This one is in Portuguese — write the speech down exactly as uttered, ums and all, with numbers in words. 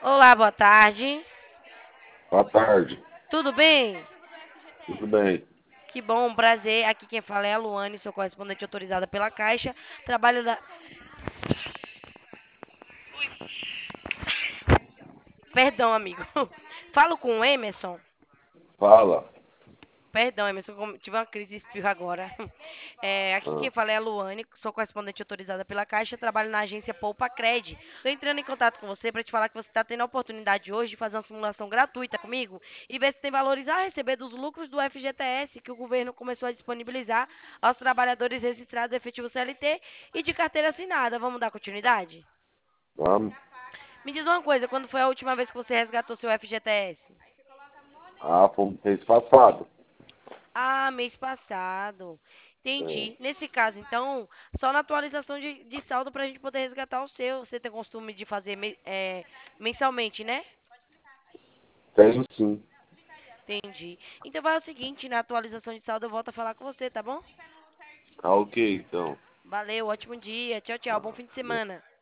Olá, boa tarde. Boa tarde, Tudo bem? tudo bem? Que bom, um prazer. Aqui quem fala é a Luane, sou correspondente autorizada pela Caixa. Trabalho da. Perdão, amigo. Falo com o Emerson. Fala. Perdão, Emerson, como- tive uma crise de espirro agora. É, aqui quem Ah, fala é a Luane, sou correspondente autorizada pela Caixa, trabalho na agência Poupa Cred. Estou entrando em contato com você para te falar que você está tendo a oportunidade hoje de fazer uma simulação gratuita comigo e ver se tem valores a receber dos lucros do F G T S que o governo começou a disponibilizar aos trabalhadores registrados efetivo C L T e de carteira assinada. Vamos dar continuidade? vamos. Me diz uma coisa, quando foi a última vez que você resgatou seu F G T S? Ah, fomos mês passado. Ah, mês passado. É, Entendi. Nesse caso, então, só na atualização de, de saldo para a gente poder resgatar o seu. Você tem costume de fazer me- é, mensalmente, né? tenho sim. Entendi. Então vai o seguinte, na atualização de saldo eu volto a falar com você, tá bom? Tá ok, então. Valeu, ótimo dia. Tchau, tchau. Bom Ah, fim de semana.